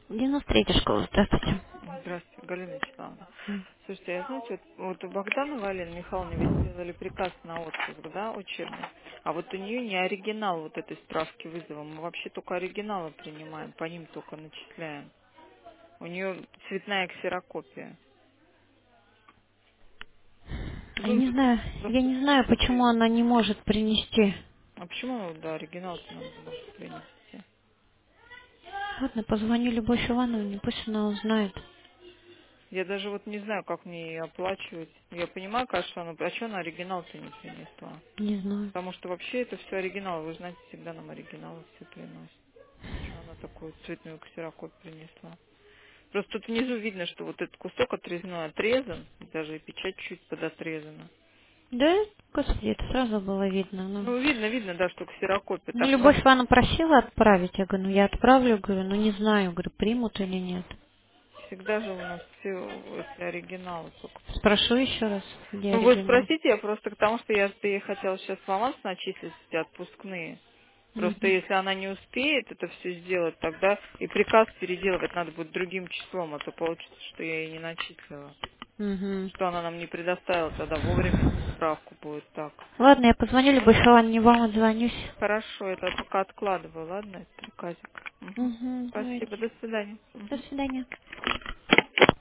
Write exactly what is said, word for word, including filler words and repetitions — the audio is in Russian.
девяносто третья школа, здравствуйте. Здравствуйте, Галина Вячеславовна. М. Слушайте, я, знаете, вот, вот у Богдановой Галины Михайловны ведь сделали приказ на отпуск, да, учебный. А вот у нее не оригинал вот этой справки вызова. Мы вообще только оригиналы принимаем, по ним только начисляем. У нее цветная ксерокопия. Я Ну, не тут знаю, я просто не знаю, почему трезво. она не может принести. А почему, да, оригинал-то надо было принести? Ладно, позвоню Любовь Ивановне, пусть она узнает. Я даже вот не знаю, как мне ее оплачивать. Я понимаю, конечно, что она... А что она оригинал-то не принесла? Не знаю. Потому что вообще это все оригинал. Вы знаете, всегда нам оригиналы все приносят. Что она такую цветную ксерокопию принесла? Просто тут внизу видно, что вот этот кусок отрезной отрезан, даже и печать чуть подотрезана. Да, господи, это сразу было видно. Ну, Ну, видно, видно, да, что ксерокопия. ну Так Любовь мы Ивановна просила отправить. Я говорю, ну я отправлю, говорю, ну не знаю, говорю, примут или нет. всегда же у нас все эти оригиналы только. Спрошу еще раз, где Ну, вы оригинал. спросите, я просто к тому, что я, я хотела сейчас в аванс начислить эти отпускные. Просто Угу. если она не успеет это все сделать, тогда и приказ переделывать надо будет другим числом, а то получится, что я ей не начислила. Угу. Что она нам не предоставила тогда вовремя эту справку будет так. Ладно, я позвоню Любовь Ивановне, вам отзвонюсь. Хорошо, это пока откладываю, ладно, этот приказик. Мгм. Угу, Спасибо, давайте. до свидания. До Мгм. свидания.